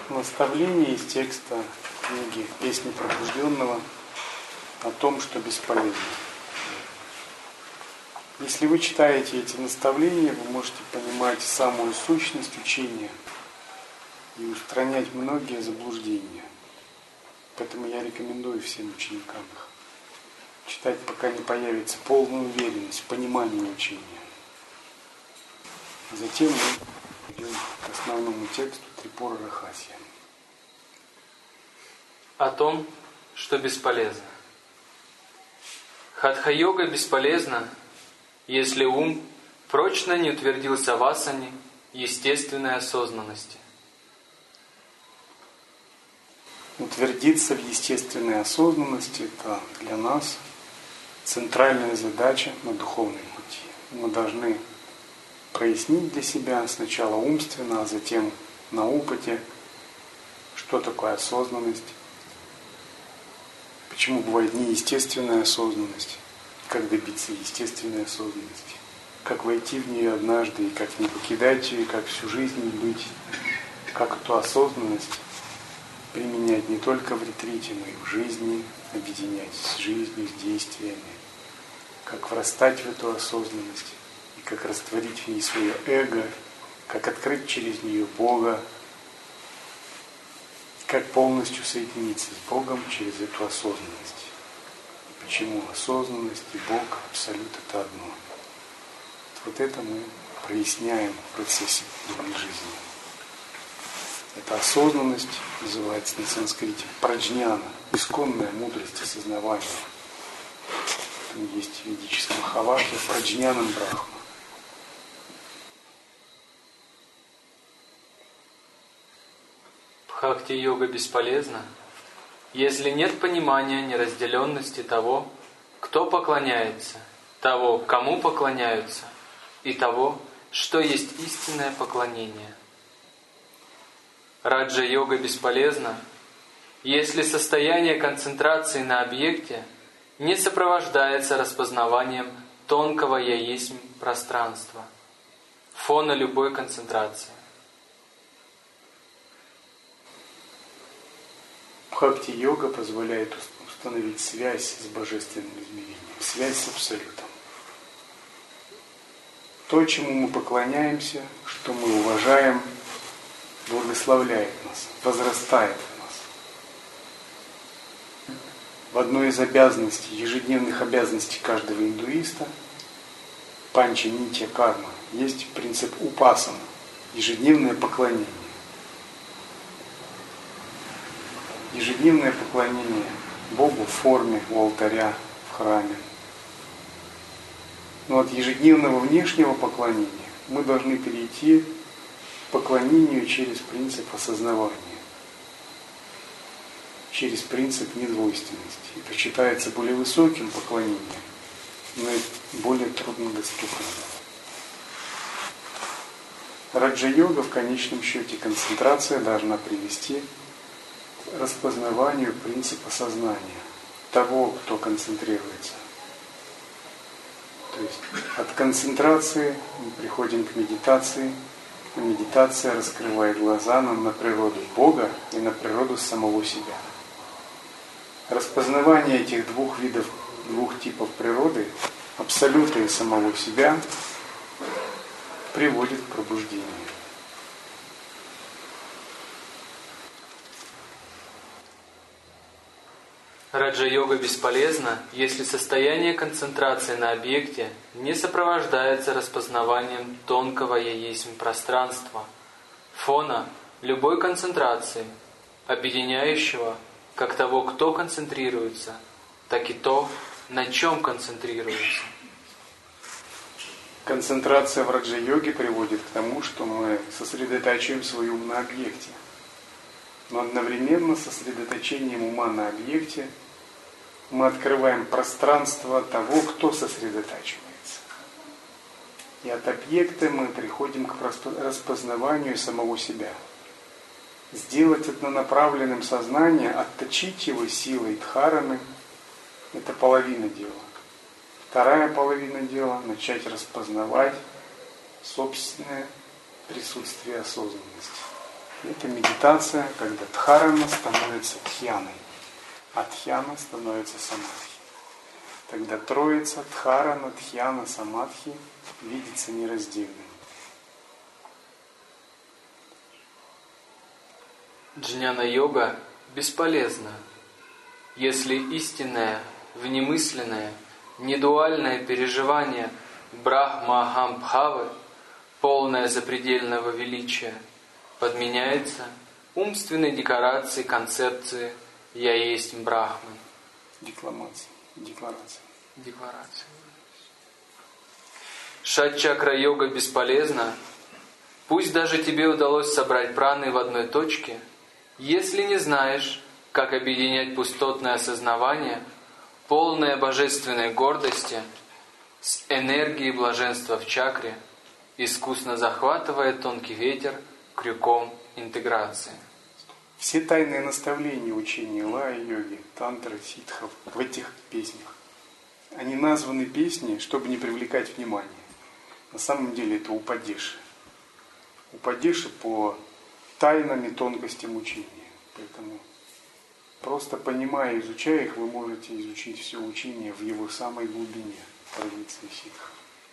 Наставление из текста книги «Песни пробужденного» о том, что бесполезно. Если вы читаете эти наставления, вы можете понимать самую сущность учения и устранять многие заблуждения. Поэтому я рекомендую всем ученикам их читать, пока не появится полная уверенность в понимании учения. Затем мы идем к основному тексту Трипура Рахасья. О том, что бесполезно. Хатха-йога бесполезна, если ум прочно не утвердился в асане естественной осознанности. Утвердиться в естественной осознанности – это для нас центральная задача на духовном пути. Мы должны прояснить для себя сначала умственно, а затем на опыте, что такое осознанность, почему бывает неестественная осознанность, как добиться естественной осознанности, как войти в нее однажды и как не покидать ее, как всю жизнь быть, как эту осознанность применять не только в ретрите, но и в жизни, объединять с жизнью, с действиями, как врастать в эту осознанность, и как растворить в ней свое эго, как открыть через нее Бога, как полностью соединиться с Богом через эту осознанность. И почему осознанность и Бог абсолют это одно. Вот это мы проясняем в процессе духовной жизни. Эта осознанность называется на санскрите праджняна, исконная мудрость осознавания. Там есть в ведическом Махаваке праджнянам брахма. Бхакти-йога бесполезна, если нет понимания неразделенности того, кто поклоняется, того, кому поклоняются, и того, что есть истинное поклонение. Раджа-йога бесполезна, если состояние концентрации на объекте не сопровождается распознаванием тонкого «я есть» пространства, фона любой концентрации. Бхакти-йога позволяет установить связь с божественным измерением, связь с Абсолютом. То, чему мы поклоняемся, что мы уважаем, благословляет нас, возрастает в нас. В одной из обязанностей, ежедневных обязанностей каждого индуиста, панча-нитья карма, есть принцип упасана, ежедневное поклонение. Ежедневное поклонение Богу в форме, у алтаря, в храме. Но от ежедневного внешнего поклонения мы должны перейти к поклонению через принцип осознавания, через принцип недвойственности. Это считается более высоким поклонением, но и более труднодоступным. Раджа-йога в конечном счете концентрация должна привести к распознаванию принципа сознания того, кто концентрируется. То есть от концентрации мы приходим к медитации, а медитация раскрывает глаза нам на природу Бога и на природу самого себя. Распознавание этих двух типов природы, абсолюта и самого себя, приводит к пробуждению. Раджа-йога бесполезна, если состояние концентрации на объекте не сопровождается распознаванием тонкого «я есть» пространства, фона любой концентрации, объединяющего как того, кто концентрируется, так и то, на чем концентрируется. Концентрация в раджа-йоге приводит к тому, что мы сосредотачиваем свой ум на объекте. Но одновременно с сосредоточением ума на объекте мы открываем пространство того, кто сосредотачивается. И от объекта мы приходим к распознаванию самого себя. Сделать однонаправленным сознание, отточить его силой дхараны – это половина дела. Вторая половина дела – начать распознавать собственное присутствие осознанности. Это медитация, когда дхарана становится дхьяной, а дхьяна становится самадхи. Тогда троица дхарана, дхьяна, самадхи видится нераздельным. Джняна-йога бесполезна, если истинное, внемысленное, недуальное переживание Брахма-Ахам-Бхавы, полное запредельного величия, подменяется умственной декорацией концепции «Я есть Брахман». Декларация. Шат-чакра-йога бесполезна, пусть даже тебе удалось собрать праны в одной точке, если не знаешь, как объединять пустотное осознавание, полное божественной гордости, с энергией блаженства в чакре, искусно захватывая тонкий ветер крюком интеграции. Все тайные наставления учения лая-йоги, тантры, ситхов в этих песнях, они названы песни, чтобы не привлекать внимание. На самом деле это упадеши. Упадеши по тайнам и тонкостям учения. Поэтому просто понимая и изучая их, вы можете изучить все учение в его самой глубине, традиции ситхов.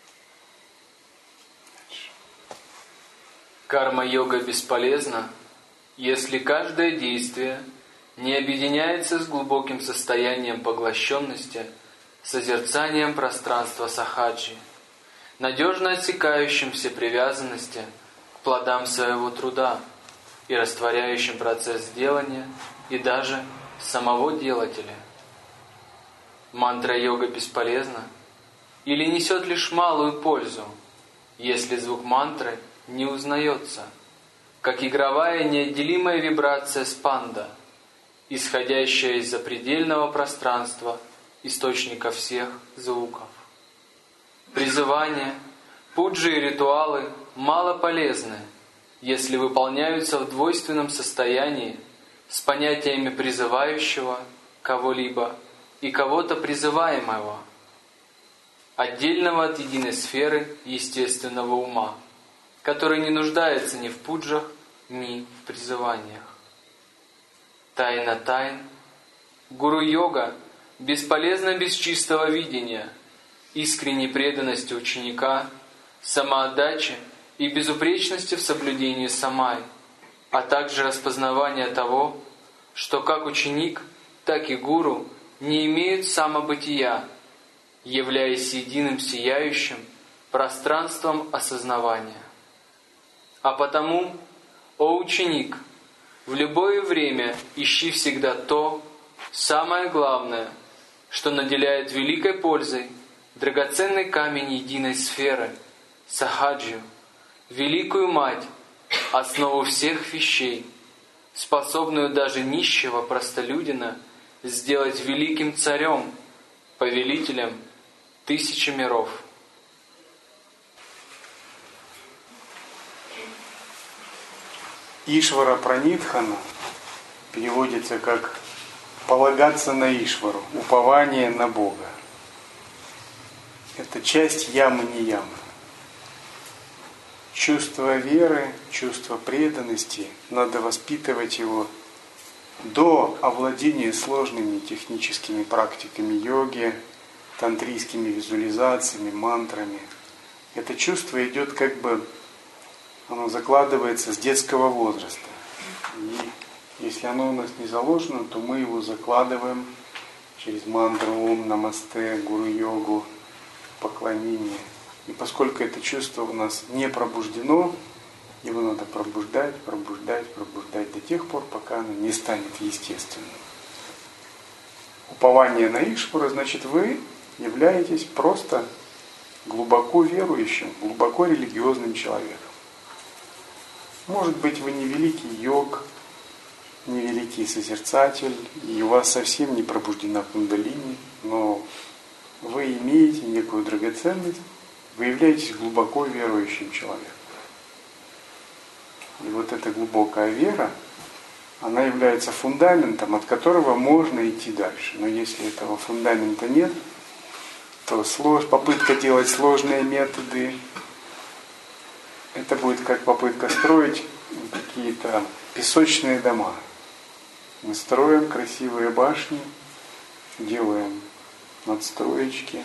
Карма-йога бесполезна, если каждое действие не объединяется с глубоким состоянием поглощенности, созерцанием пространства сахаджи, надежно отсекающим все привязанности к плодам своего труда и растворяющим процесс делания и даже самого делателя. Мантра-йога бесполезна или несет лишь малую пользу, если звук мантры не узнается, как игровая неотделимая вибрация спанда, исходящая из запредельного пространства источника всех звуков. Призывания, пуджи и ритуалы мало полезны, если выполняются в двойственном состоянии с понятиями призывающего кого-либо и кого-то призываемого, отдельного от единой сферы естественного ума, который не нуждается ни в пуджах, ни в призываниях. Тайна тайн. Гуру-йога бесполезна без чистого видения, искренней преданности ученика, самоотдачи и безупречности в соблюдении самай, а также распознавания того, что как ученик, так и гуру не имеют самобытия, являясь единым сияющим пространством осознавания. А потому, о ученик, в любое время ищи всегда то, самое главное, что наделяет великой пользой драгоценный камень единой сферы, сахаджию, великую мать, основу всех вещей, способную даже нищего простолюдина сделать великим царем, повелителем тысячи миров. Ишвара Пранидхана переводится как «полагаться на Ишвару», «упование на Бога». Это часть ямы-не-ямы. Чувство веры, чувство преданности, надо воспитывать его до овладения сложными техническими практиками йоги, тантрийскими визуализациями, мантрами. Это чувство идет как бы, оно закладывается с детского возраста. И если оно у нас не заложено, то мы его закладываем через мантру Ом Намасте, Гуру-йогу, поклонение. И поскольку это чувство у нас не пробуждено, его надо пробуждать до тех пор, пока оно не станет естественным. Упование на Ишвару, значит, вы являетесь просто глубоко верующим, глубоко религиозным человеком. Может быть, вы не великий йог, не великий созерцатель, и у вас совсем не пробуждена кундалини, но вы имеете некую драгоценность, вы являетесь глубоко верующим человеком. И вот эта глубокая вера, она является фундаментом, от которого можно идти дальше. Но если этого фундамента нет, то попытка делать сложные методы, это будет как попытка строить какие-то песочные дома. Мы строим красивые башни, делаем надстроечки,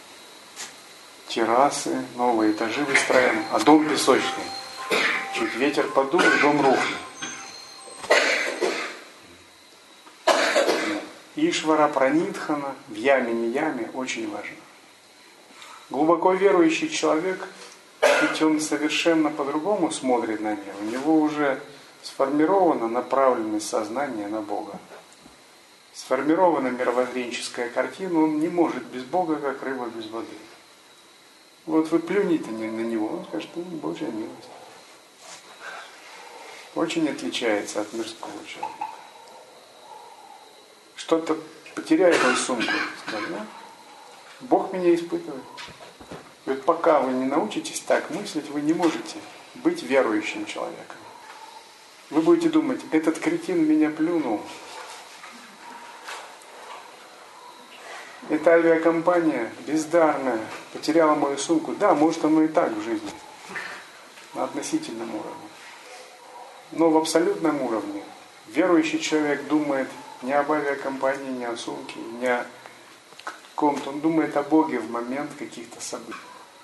террасы, новые этажи выстраиваем, а дом песочный. Чуть ветер подул, дом рухнет. Ишвара Пранидхана в яме, не яме очень важно. Глубоко верующий человек, ведь он совершенно по-другому смотрит на мир. У него уже сформирована направленность сознания на Бога. Сформирована мировоззренческая картина, он не может без Бога, как рыба без воды. Вот вы плюните на него, он скажет, Божья милость. Очень отличается от мирского человека. Что-то потеряет мою сумку, скажет, да? Бог меня испытывает. И вот пока вы не научитесь так мыслить, вы не можете быть верующим человеком. Вы будете думать, этот кретин меня плюнул. Эта авиакомпания бездарная, потеряла мою сумку. Да, может оно и так в жизни, на относительном уровне. Но в абсолютном уровне верующий человек думает не об авиакомпании, не о сумке, не о ком-то. Он думает о Боге в момент каких-то событий.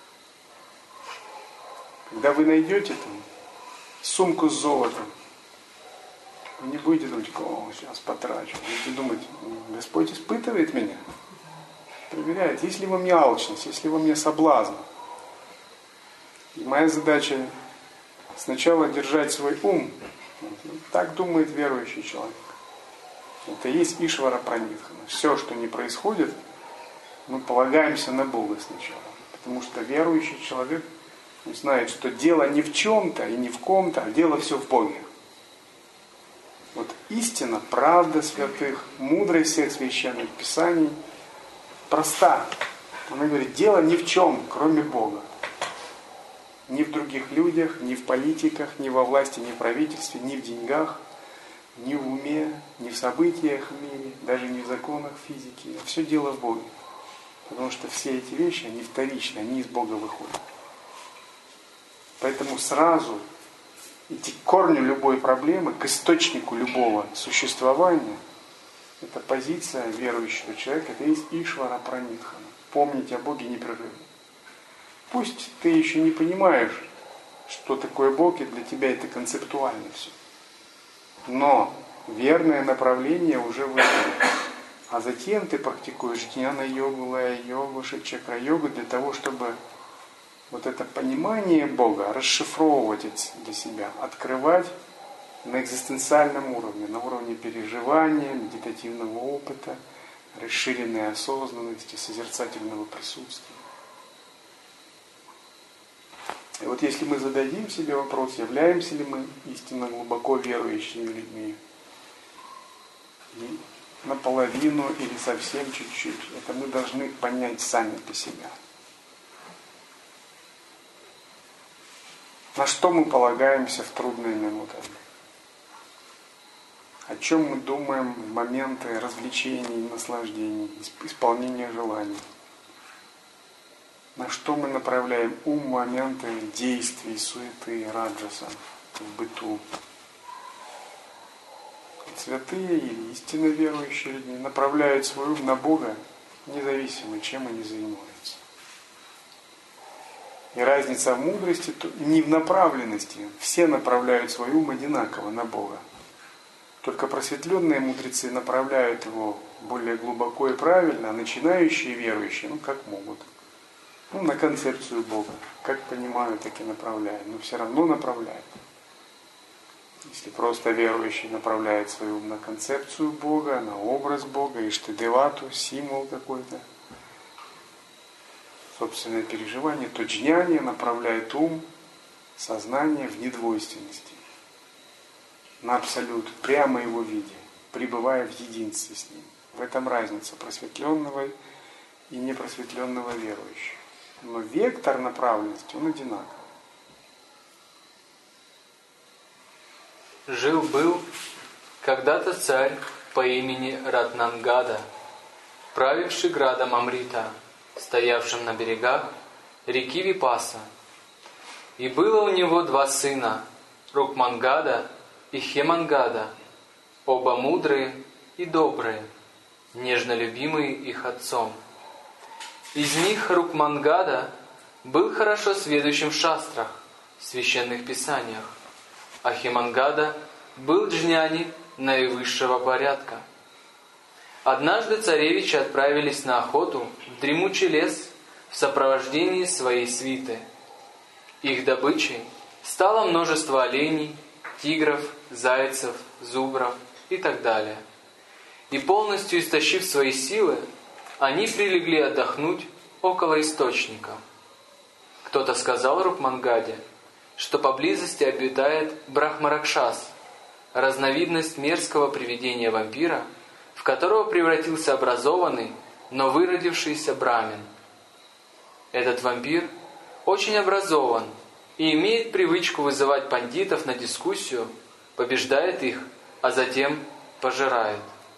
Когда вы найдете там сумку с золотом, вы не будете думать, сейчас потрачу. Вы будете думать, Господь испытывает меня. Проверяет, есть ли во мне алчность, есть ли во мне соблазн. И моя задача сначала держать свой ум. Так думает верующий человек. Это и есть Ишвара Пранидхана. Все, что не происходит, мы полагаемся на Бога сначала. Потому что верующий человек знает, что дело не в чем-то и не в ком-то, а дело все в Боге. Вот истина, правда святых, мудрость всех священных писаний проста. Она говорит, дело ни в чем, кроме Бога. Ни в других людях, ни в политиках, ни во власти, ни в правительстве, ни в деньгах, ни в уме, ни в событиях в мире, даже не в законах физики. Все дело в Боге. Потому что все эти вещи, они вторичны, они из Бога выходят. Поэтому сразу идти к корню любой проблемы, к источнику любого существования, это позиция верующего человека, это есть Ишвара Пранидхана. Помнить о Боге непрерывно. Пусть ты еще не понимаешь, что такое Бог, и для тебя это концептуально все. Но верное направление уже выбрано. А затем ты практикуешь дьяна-йогу, лая-йогу, шит-чакра-йогу для того, чтобы вот это понимание Бога расшифровывать для себя, открывать на экзистенциальном уровне, на уровне переживания, медитативного опыта, расширенной осознанности, созерцательного присутствия. И вот если мы зададим себе вопрос, являемся ли мы истинно глубоко верующими людьми, и наполовину или совсем чуть-чуть, это мы должны понять сами по себе. На что мы полагаемся в трудные минуты? О чем мы думаем в моменты развлечений, наслаждений, исполнения желаний? На что мы направляем ум в моменты действий, суеты, раджаса в быту? Святые или истинно верующие люди направляют свой ум на Бога, независимо, чем они занимаются. И разница в мудрости не в направленности. Все направляют свой ум одинаково на Бога. Только просветленные мудрецы направляют его более глубоко и правильно, а начинающие верующие, как могут. На концепцию Бога. Как понимают, так и направляют. Но все равно направляют. Если просто верующий направляет свой ум на концепцию Бога, на образ Бога, иштадевату, символ какой-то, собственное переживание, то джняни направляет ум, сознание в недвойственности, на абсолют, прямо его виде, пребывая в единстве с ним. В этом разница просветленного и непросветленного верующего. Но вектор направленности, он одинаковый. Жил-был когда-то царь по имени Ратнангада, правивший градом Амрита, стоявшим на берегах реки Випаса. И было у него 2 сына, Рукмангада и Хемангада, оба мудрые и добрые, нежно любимые их отцом. Из них Рукмангада был хорошо сведущим в шастрах, священных писаниях, а Хемангада был джняни наивысшего порядка. Однажды царевичи отправились на охоту в дремучий лес в сопровождении своей свиты. Их добычей стало множество оленей, тигров, зайцев, зубров и так далее. И полностью истощив свои силы, они прилегли отдохнуть около источника. Кто-то сказал Рукмангаде, что поблизости обитает Брахмаракшас, разновидность мерзкого привидения вампира, в которого превратился образованный, но выродившийся брамин. Этот вампир очень образован и имеет привычку вызывать пандитов на дискуссию, побеждает их, а затем пожирает.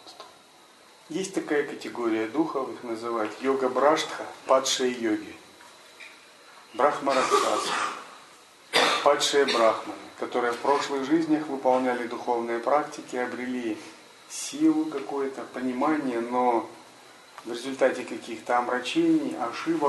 Есть такая категория духов, их называют йога-браштха, падшие йоги. Брахмаракшасы, падшие брахманы, которые в прошлых жизнях выполняли духовные практики, обрели силу какое-то, понимание, но в результате каких-то омрачений, ошибок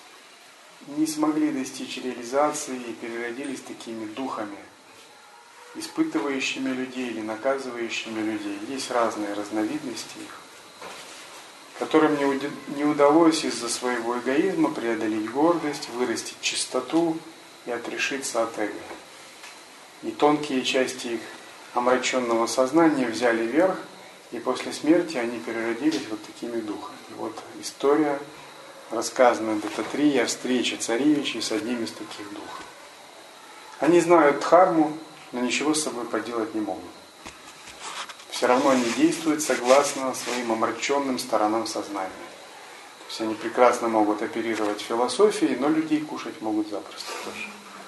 не смогли достичь реализации и переродились такими духами, испытывающими людей или наказывающими людей. Есть разные разновидности их, которым не удалось из-за своего эгоизма преодолеть гордость, вырастить чистоту и отрешиться от эго. И тонкие части их омраченного сознания взяли верх, и после смерти они переродились вот такими духами. И вот история, рассказанная Даттатрия, о встрече царевичей с одним из таких духов. Они знают дхарму, но ничего с собой поделать не могут. Все равно они действуют согласно своим омраченным сторонам сознания. То есть они прекрасно могут оперировать философией, но людей кушать могут запросто тоже.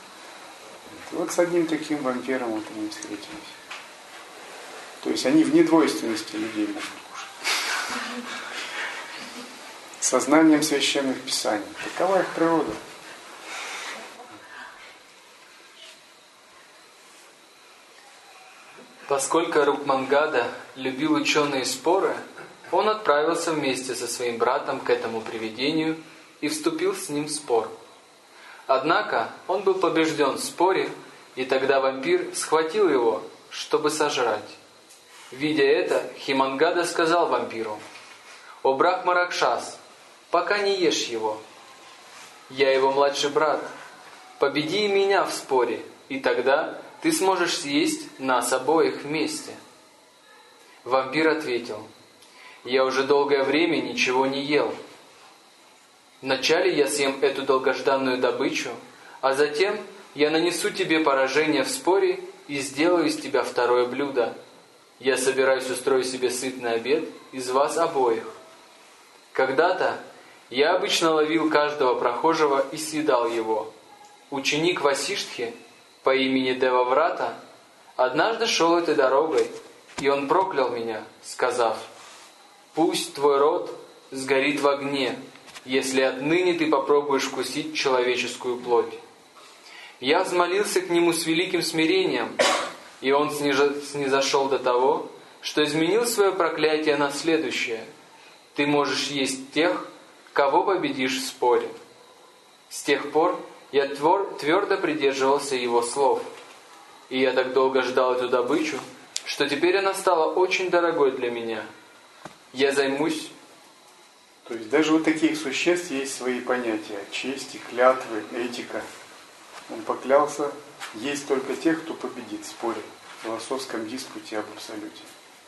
И вот с одним таким вампиром вот они встретились. То есть они в недвойственности людей могут кушать. Сознанием священных писаний. Такова их природа. Поскольку Рукмангада любил ученые споры, он отправился вместе со своим братом к этому привидению и вступил с ним в спор. Однако он был побежден в споре, и тогда вампир схватил его, чтобы сожрать. Видя это, Хемангада сказал вампиру: «О Брахмаракшас, пока не ешь его. Я его младший брат. Победи меня в споре, и тогда ты сможешь съесть нас обоих вместе». Вампир ответил: «Я уже долгое время ничего не ел. Вначале я съем эту долгожданную добычу, а затем я нанесу тебе поражение в споре и сделаю из тебя второе блюдо. Я собираюсь устроить себе сытный обед из вас обоих. Когда-то я обычно ловил каждого прохожего и съедал его. Ученик Васиштхи по имени Деваврата однажды шел этой дорогой, и он проклял меня, сказав: «Пусть твой род сгорит в огне, если отныне ты попробуешь вкусить человеческую плоть». Я взмолился к нему с великим смирением, и он снизошел до того, что изменил свое проклятие на следующее: «Ты можешь есть тех, кого победишь в споре». С тех пор я твердо придерживался его слов, и я так долго ждал эту добычу, что теперь она стала очень дорогой для меня. Я займусь... То есть даже у таких существ есть свои понятия: чести, клятвы, этика. Он поклялся есть только тех, кто победит в споре, в философском диспуте об абсолюте.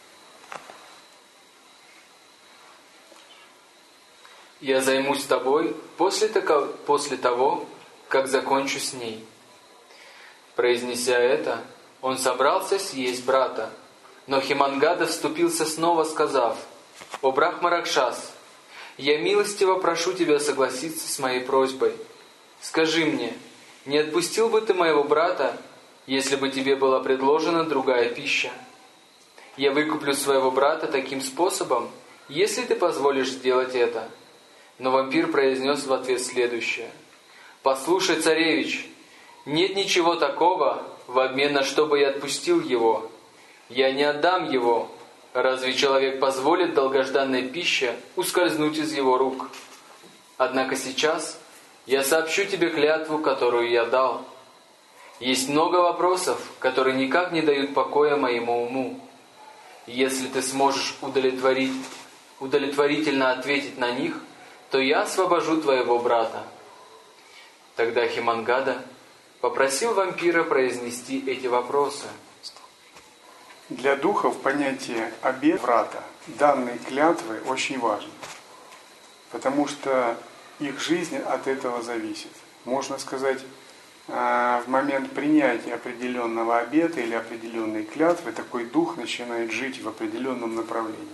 Я займусь тобой после того, как закончу с ней. Произнеся это, он собрался съесть брата, но Хемангада вступился снова, сказав: «О Брахмаракшас, я милостиво прошу тебя согласиться с моей просьбой. Скажи мне, не отпустил бы ты моего брата, если бы тебе была предложена другая пища? Я выкуплю своего брата таким способом, если ты позволишь сделать это». Но вампир произнес в ответ следующее: «Послушай, царевич, нет ничего такого, в обмен на что бы я отпустил его? Я не отдам его. Разве человек позволит долгожданной пище ускользнуть из его рук? Однако сейчас я сообщу тебе клятву, которую я дал. Есть много вопросов, которые никак не дают покоя моему уму. Если ты сможешь удовлетворительно ответить на них, то я освобожу твоего брата». Тогда Химангада попросил вампира произнести эти вопросы. Для духов понятие обет врата, данной клятвы, очень важно, потому что их жизнь от этого зависит. Можно сказать, в момент принятия определенного обета или определенной клятвы такой дух начинает жить в определенном направлении.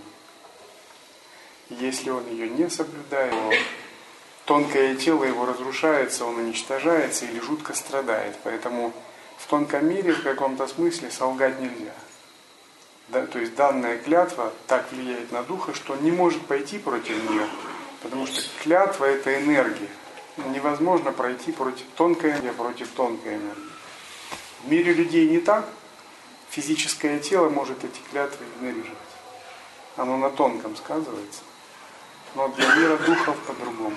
Если он ее не соблюдает, то тонкое тело его разрушается, он уничтожается или жутко страдает. Поэтому в тонком мире в каком-то смысле солгать нельзя. Да, то есть данная клятва так влияет на духа, что он не может пойти против нее, потому что клятва – это энергия. Невозможно пройти против тонкой энергии. В мире людей не так. Физическое тело может эти клятвы игнорировать. Оно на тонком сказывается. Но для мира духов по-другому.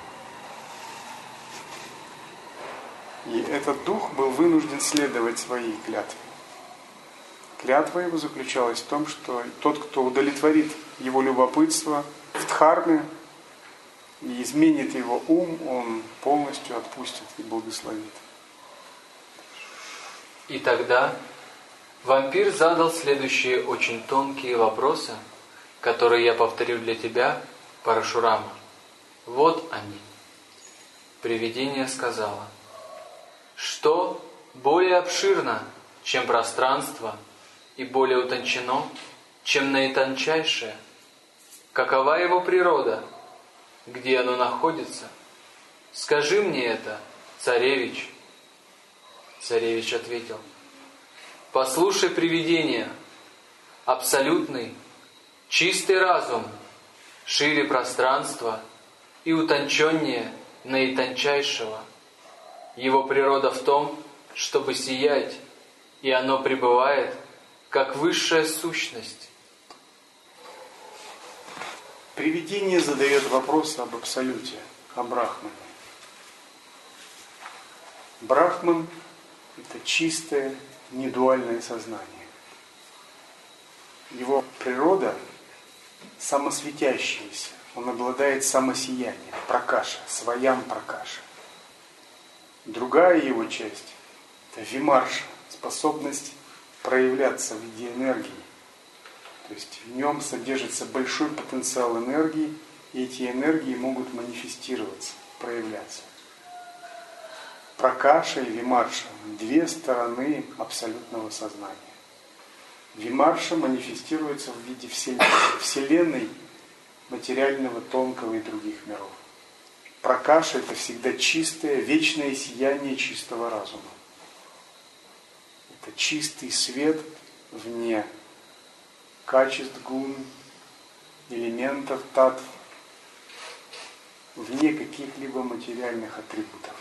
И этот дух был вынужден следовать своей клятве. Клятва его заключалась в том, что тот, кто удовлетворит его любопытство в дхарме и изменит его ум, он полностью отпустит и благословит. И тогда вампир задал следующие очень тонкие вопросы, которые я повторю для тебя, Парашурама. Вот они. Привидение сказала: что более обширно, чем пространство, и более утончено, чем наитончайшее? Какова его природа? Где оно находится? Скажи мне это, царевич. Царевич ответил: послушай, привидение, абсолютный, чистый разум, шире пространства и утонченнее наитончайшего. Его природа в том, чтобы сиять, и оно пребывает как высшая сущность. Привидение задает вопрос об абсолюте, о Брахмане. Брахман – это чистое, недуальное сознание. Его природа самосветящаяся, он обладает самосиянием, пракаша, своям пракаша. Другая его часть – это вимарша, способность проявляться в виде энергии. То есть в нем содержится большой потенциал энергии, и эти энергии могут манифестироваться, проявляться. Пракаша и вимарша – две стороны абсолютного сознания. Вимарша манифестируется в виде Вселенной, материального, тонкого и других миров. Пракаша – это всегда чистое, вечное сияние чистого разума. Это чистый свет вне качеств, гун, элементов, татв, вне каких-либо материальных атрибутов.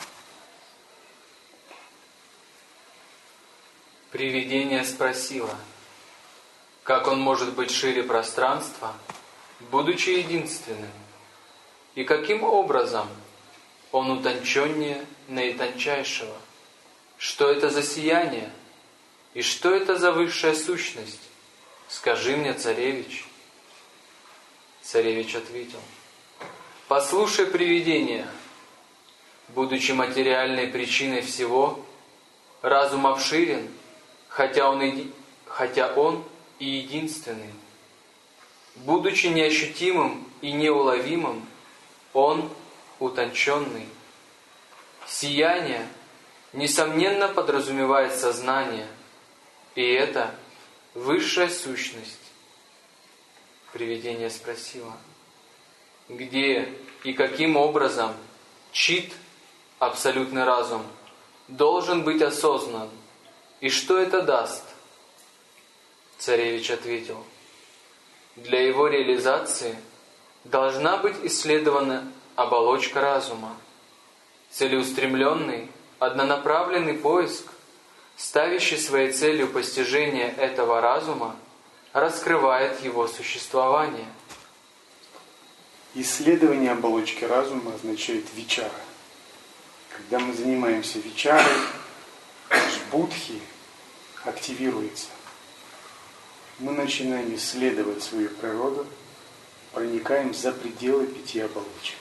Привидение спросило: как он может быть шире пространства, будучи единственным? И каким образом он утонченнее наитончайшего? Что это за сияние? И что это за высшая сущность? Скажи мне, царевич. Царевич ответил: послушай, привидение, будучи материальной причиной всего, разум обширен, хотя он и единственный. Будучи неощутимым и неуловимым, он утонченный. Сияние, несомненно, подразумевает сознание, и это высшая сущность. Привидение спросило: где и каким образом чит, абсолютный разум, должен быть осознан, и что это даст? Царевич ответил: для его реализации должна быть исследована оболочка разума. Целеустремленный, однонаправленный поиск ставящий своей целью постижение этого разума, раскрывает его существование. Исследование оболочки разума означает вичара. Когда мы занимаемся вичарой, наш будхи активируется. Мы начинаем исследовать свою природу, проникаем за пределы 5 оболочек.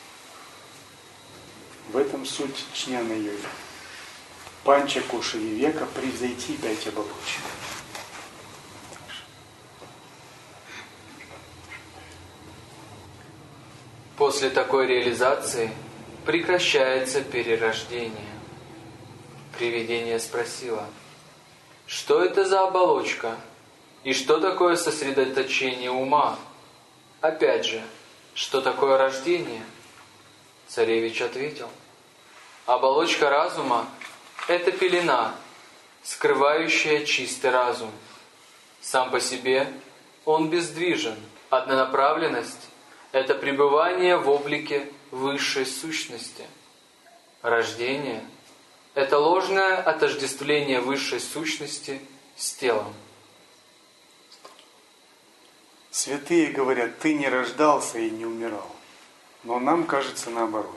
В этом суть джняна-йоги. Панча коша вивека — превзойти 5 оболочек. После такой реализации прекращается перерождение. Привидение спросило: что это за оболочка? И что такое сосредоточение ума? Опять же, что такое рождение? Царевич ответил: оболочка разума – это пелена, скрывающая чистый разум. Сам по себе он бездвижен. Однонаправленность – это пребывание в облике высшей сущности. Рождение – это ложное отождествление высшей сущности с телом. Святые говорят: ты не рождался и не умирал. Но нам кажется наоборот.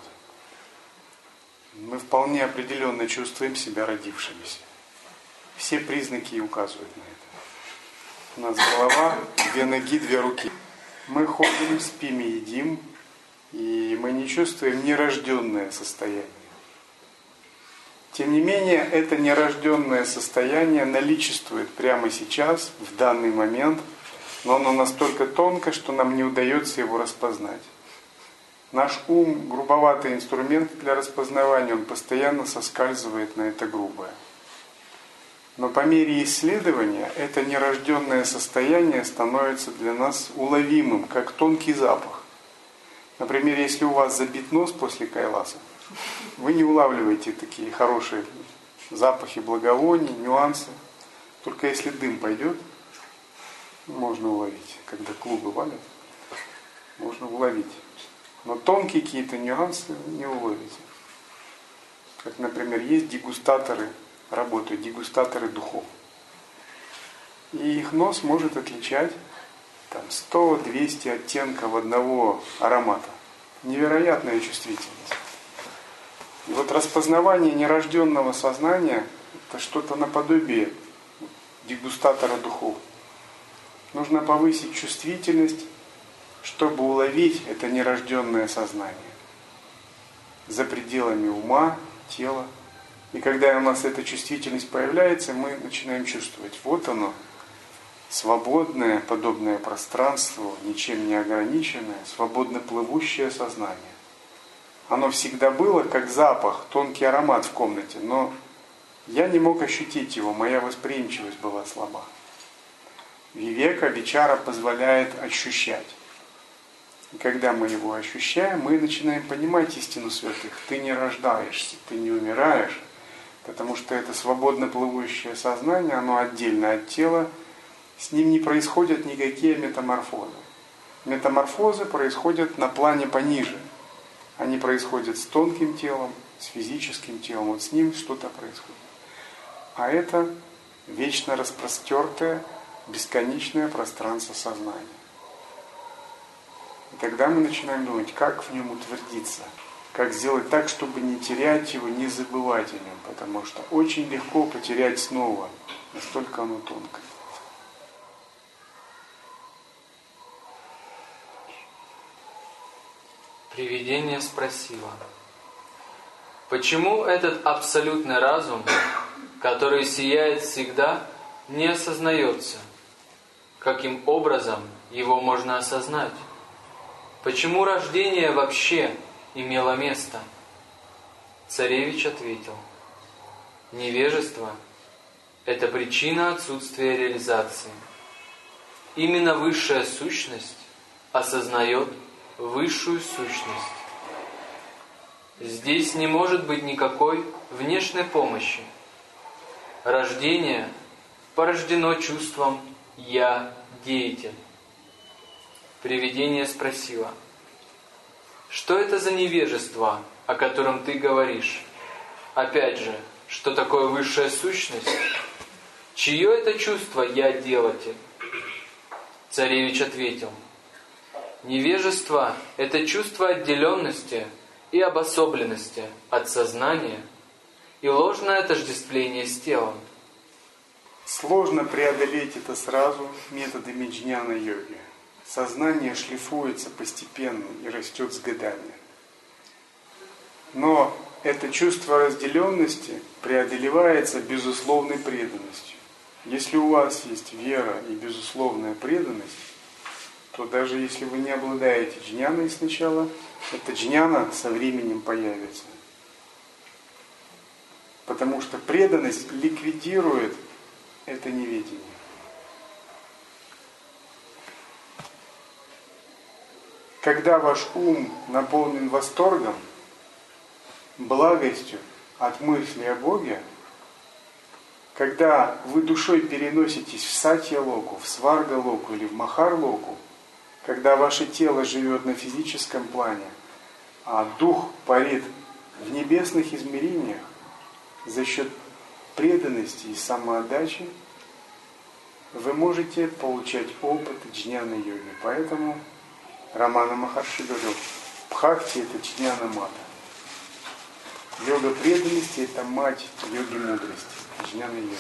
Мы вполне определенно чувствуем себя родившимися. Все признаки указывают на это. У нас голова, 2 ноги, 2 руки. Мы ходим, спим и едим, и мы не чувствуем нерожденное состояние. Тем не менее, это нерожденное состояние наличествует прямо сейчас, в данный момент, но оно настолько тонко, что нам не удается его распознать. Наш ум — грубоватый инструмент для распознавания, он постоянно соскальзывает на это грубое. Но по мере исследования это нерожденное состояние становится для нас уловимым, как тонкий запах. Например, если у вас забит нос после кайласа, вы не улавливаете такие хорошие запахи благовоний, нюансы. Только если дым пойдет, можно уловить. Когда клубы валят, можно уловить. Но тонкие какие-то нюансы не уловите. Как, например, есть дегустаторы, работают дегустаторы духов. И их нос может отличать 100-200 оттенков одного аромата. Невероятная чувствительность. И вот распознавание нерожденного сознания — это что-то наподобие дегустатора духов. Нужно повысить чувствительность, чтобы уловить это нерожденное сознание за пределами ума, тела. И когда у нас эта чувствительность появляется, мы начинаем чувствовать: вот оно, свободное, подобное пространству, ничем не ограниченное, свободно плывущее сознание. Оно всегда было как запах, тонкий аромат в комнате, но я не мог ощутить его, моя восприимчивость была слаба. Вивека, вичара позволяет ощущать. И когда мы его ощущаем, мы начинаем понимать истину святых. Ты не рождаешься, ты не умираешь, потому что это свободно плывущее сознание, оно отдельно от тела, с ним не происходят никакие метаморфозы. Метаморфозы происходят на плане пониже. Они происходят с тонким телом, с физическим телом, вот с ним что-то происходит. А это вечно распростертое, бесконечное пространство сознания. И тогда мы начинаем думать, как в нем утвердиться, как сделать так, чтобы не терять его, не забывать о нем, потому что очень легко потерять снова, настолько оно тонкое. Привидение спросило: почему этот абсолютный разум, который сияет всегда, не осознается? Каким образом его можно осознать? Почему рождение вообще имело место? Царевич ответил: невежество – это причина отсутствия реализации. Именно высшая сущность осознает высшую сущность. Здесь не может быть никакой внешней помощи. Рождение порождено чувством «я деятель». Привидение спросило: что это за невежество, о котором ты говоришь? Опять же, что такое высшая сущность? Чье это чувство «я делатель»? Царевич ответил: невежество – это чувство отделенности и обособленности от сознания и ложное отождествление с телом. Сложно преодолеть это сразу методами джняна-йоги. Сознание шлифуется постепенно и растет с годами. Но это чувство разделенности преодолевается безусловной преданностью. Если у вас есть вера и безусловная преданность, то даже если вы не обладаете джняной сначала, эта джняна со временем появится. Потому что преданность ликвидирует это неведение. Когда ваш ум наполнен восторгом, благостью от мысли о Боге, когда вы душой переноситесь в сатья-локу, в сварга-локу или в махар-локу, когда ваше тело живет на физическом плане, а дух парит в небесных измерениях, за счет преданности и самоотдачи вы можете получать опыт джняна-йоги. Поэтому Рамана Махарши говорил: бхакти — это джняна-мата. Йога преданности — это мать йоги мудрости, джняна-йоги.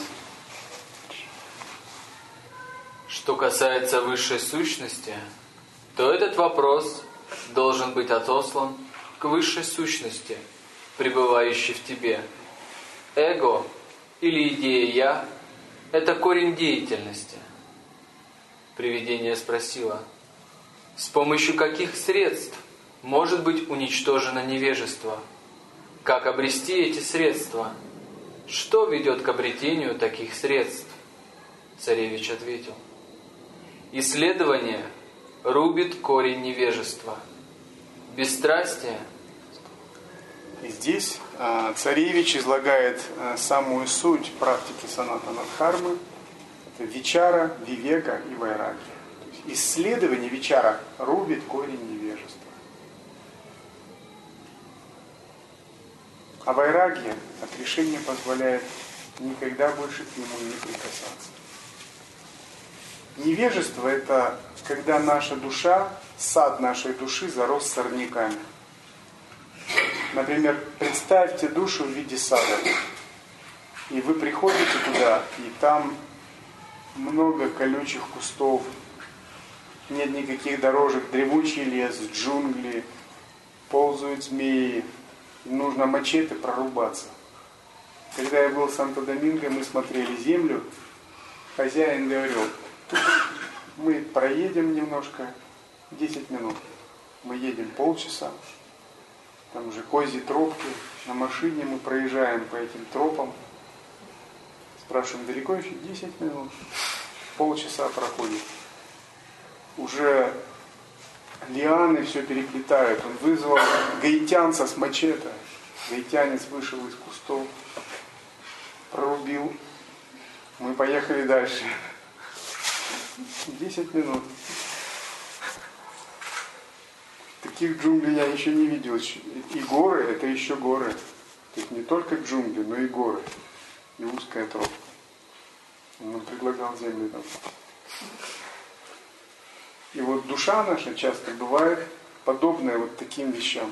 Что касается высшей сущности, то этот вопрос должен быть отослан к высшей сущности, пребывающей в тебе. Эго или идея «я» — это корень деятельности. Привидение спросило: с помощью каких средств может быть уничтожено невежество? Как обрести эти средства? Что ведет к обретению таких средств? Царевич ответил: исследование рубит корень невежества. Бесстрастие. И здесь царевич излагает самую суть практики санатана-дхармы. Это вичара, вивека и вайрагия. Исследование вичара рубит корень невежества. А вайрагия, отрешение, позволяет никогда больше к нему не прикасаться. Невежество — это когда наша душа, сад нашей души зарос сорняками. Например, представьте душу в виде сада. И вы приходите туда, и там много колючих кустов, нет никаких дорожек, древучий лес, джунгли, ползают змеи. Нужно мачете прорубаться. Когда я был в Санто-Доминго, мы смотрели землю. Хозяин говорил: мы проедем немножко, 10 минут. Мы едем полчаса. Там уже козьи тропки. На машине мы проезжаем по этим тропам. Спрашиваем: далеко еще? 10 минут. Полчаса проходит. Уже лианы все переплетают. Он вызвал гаитянца с мачете. Гаитянец вышел из кустов, прорубил. Мы поехали дальше. 10 минут. Таких джунглей я еще не видел. И горы — это еще горы. Тут не только джунгли, но и горы. И узкая тропа. Он нам предлагал землю там. И вот душа наша часто бывает подобная вот таким вещам.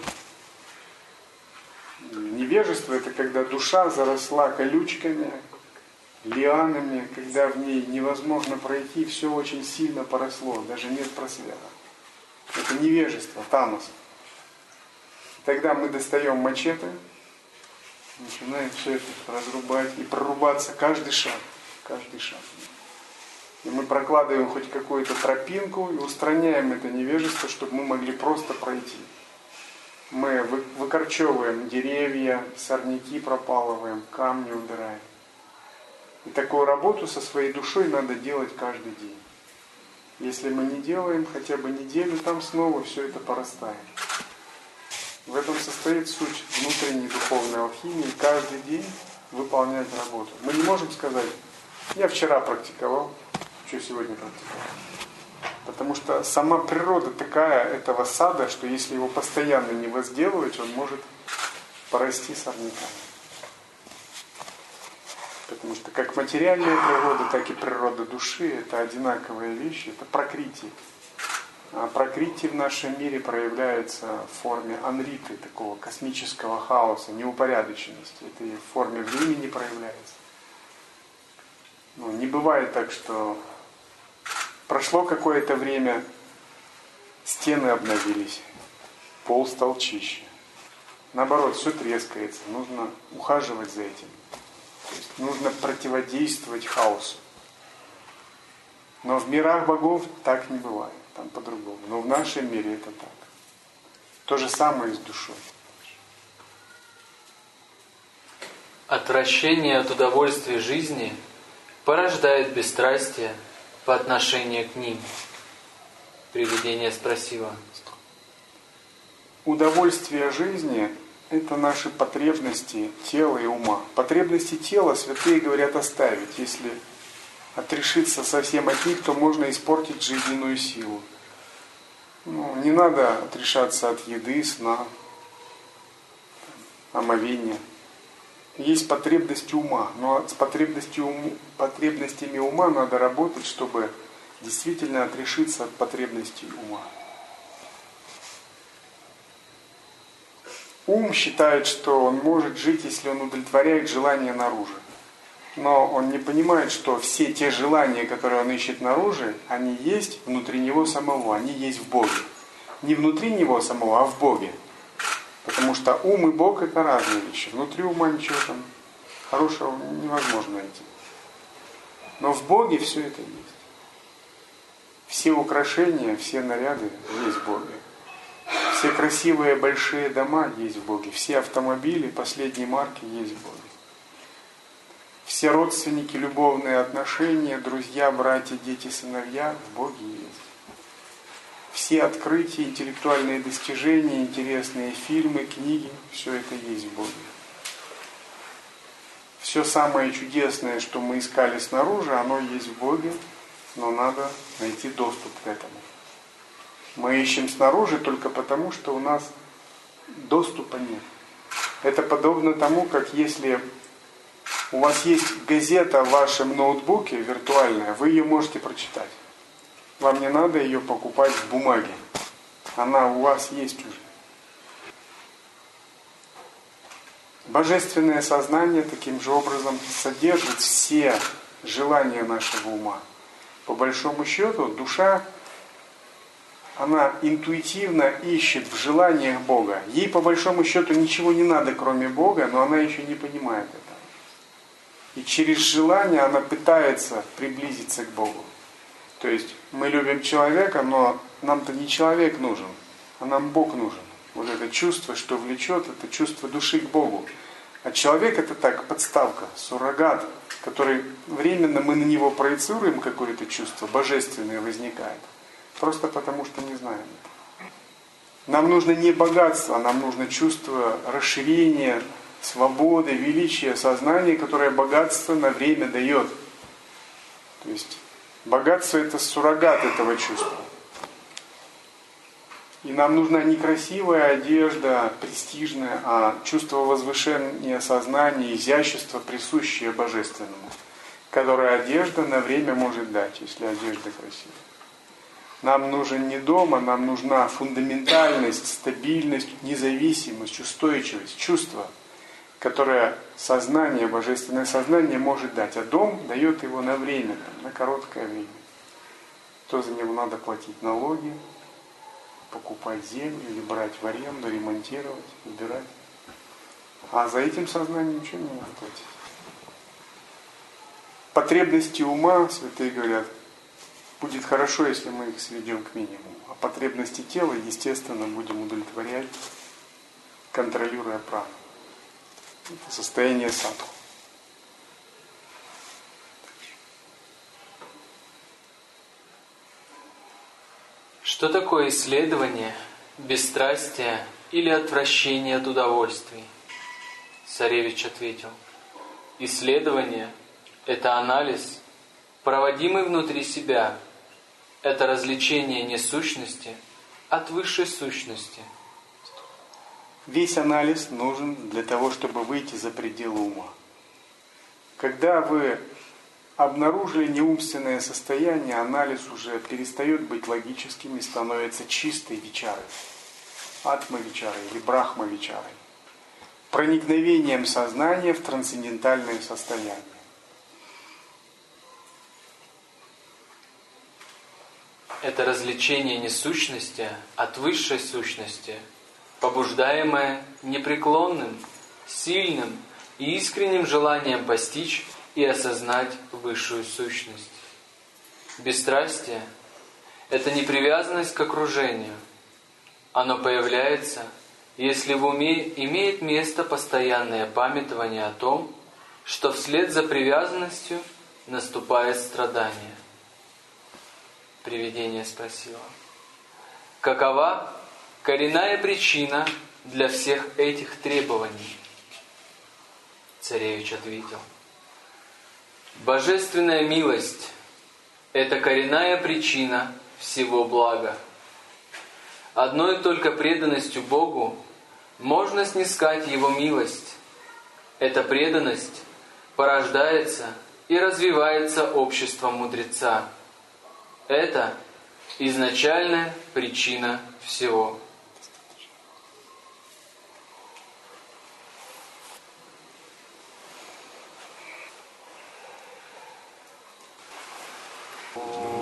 Невежество — это когда душа заросла колючками, лианами, когда в ней невозможно пройти, все очень сильно поросло, даже нет просвета. Это невежество, тамас. Тогда мы достаем мачете, начинаем все это разрубать и прорубаться каждый шаг. Каждый шаг. И мы прокладываем хоть какую-то тропинку и устраняем это невежество, чтобы мы могли просто пройти. Мы выкорчевываем деревья, сорняки пропалываем, камни убираем. И такую работу со своей душой надо делать каждый день. Если мы не делаем хотя бы неделю, там снова все это порастает. В этом состоит суть внутренней духовной алхимии. Каждый день выполнять работу. Мы не можем сказать: я вчера практиковал, что сегодня практиковал. Потому что сама природа такая этого сада, что если его постоянно не возделывать, он может порасти сорняками. Потому что как материальная природа, так и природа души — это одинаковые вещи, это пракрити. А пракрити в нашем мире проявляется в форме анриты, такого космического хаоса, неупорядоченности. Это и в форме времени проявляется. Не бывает так, что прошло какое-то время, стены обновились, пол стал чище. Наоборот, все трескается, нужно ухаживать за этим. То есть нужно противодействовать хаосу. Но в мирах богов так не бывает, там по-другому. Но в нашем мире это так. То же самое и с душой. Отвращение от удовольствия жизни порождает бесстрастие по отношению к ним. Привидение спросило. Удовольствие жизни — это наши потребности тела и ума. Потребности тела святые говорят оставить. Если отрешиться совсем от них, то можно испортить жизненную силу. Не надо отрешаться от еды, сна, омовения. Есть потребности ума, но с потребностями ума надо работать, чтобы действительно отрешиться от потребностей ума. Ум считает, что он может жить, если он удовлетворяет желания наружу. Но он не понимает, что все те желания, которые он ищет наружу, они есть внутри него самого, они есть в Боге. Не внутри него самого, а в Боге. Потому что ум и Бог — это разные вещи. Внутри ума ничего там хорошего невозможно найти. Но в Боге все это есть. Все украшения, все наряды есть в Боге. Все красивые большие дома есть в Боге. Все автомобили последней марки есть в Боге. Все родственники, любовные отношения, друзья, братья, дети, сыновья в Боге есть. Все открытия, интеллектуальные достижения, интересные фильмы, книги, все это есть в Боге. Все самое чудесное, что мы искали снаружи, оно есть в Боге, но надо найти доступ к этому. Мы ищем снаружи только потому, что у нас доступа нет. Это подобно тому, как если у вас есть газета в вашем ноутбуке виртуальная, вы ее можете прочитать. Вам не надо ее покупать в бумаге. Она у вас есть уже. Божественное сознание таким же образом содержит все желания нашего ума. По большому счету, душа, она интуитивно ищет в желаниях Бога. Ей по большому счету ничего не надо, кроме Бога, но она еще не понимает этого. И через желание она пытается приблизиться к Богу. То есть мы любим человека, но нам-то не человек нужен, а нам Бог нужен. Вот это чувство, что влечет, это чувство души к Богу. А человек — это так, подставка, суррогат, который временно мы на него проецируем какое-то чувство, божественное возникает. Просто потому, что не знаем это. Нам нужно не богатство, нам нужно чувство расширения, свободы, величия, сознания, которое богатство на время дает. То есть богатство — это суррогат этого чувства. И нам нужна не красивая одежда, престижная, а чувство возвышения сознания, изящество, присущее божественному, которое одежда на время может дать, если одежда красивая. Нам нужен не дом, а нам нужна фундаментальность, стабильность, независимость, устойчивость, чувство, которое сознание, божественное сознание может дать. А дом дает его на время, на короткое время. То за него надо платить налоги, покупать землю или брать в аренду, ремонтировать, убирать. А за этим сознанием ничего не надо платить. Потребности ума, святые говорят, будет хорошо, если мы их сведем к минимуму. А потребности тела, естественно, будем удовлетворять, контролируя прану. Это состояние садху. Что такое исследование, бесстрастие или отвращение от удовольствий? Царевич ответил: исследование – это анализ, проводимый внутри себя. Это развлечение не сущности от высшей сущности. Весь анализ нужен для того, чтобы выйти за пределы ума. Когда вы обнаружили неумственное состояние, анализ уже перестает быть логическим и становится чистой вичарой, атма-вичарой или брахма-вичарой, проникновением сознания в трансцендентальное состояние. Это развлечение не сущности от высшей сущности, побуждаемое непреклонным, сильным и искренним желанием постичь и осознать высшую сущность. Бесстрастие – это не привязанность к окружению. Оно появляется, если в уме имеет место постоянное памятование о том, что вслед за привязанностью наступает страдание. Привидение спросило: какова коренная причина для всех этих требований? Царевич ответил: божественная милость – это коренная причина всего блага. Одной только преданностью Богу можно снискать Его милость. Эта преданность порождается и развивается обществом мудреца. Это изначальная причина всего. Om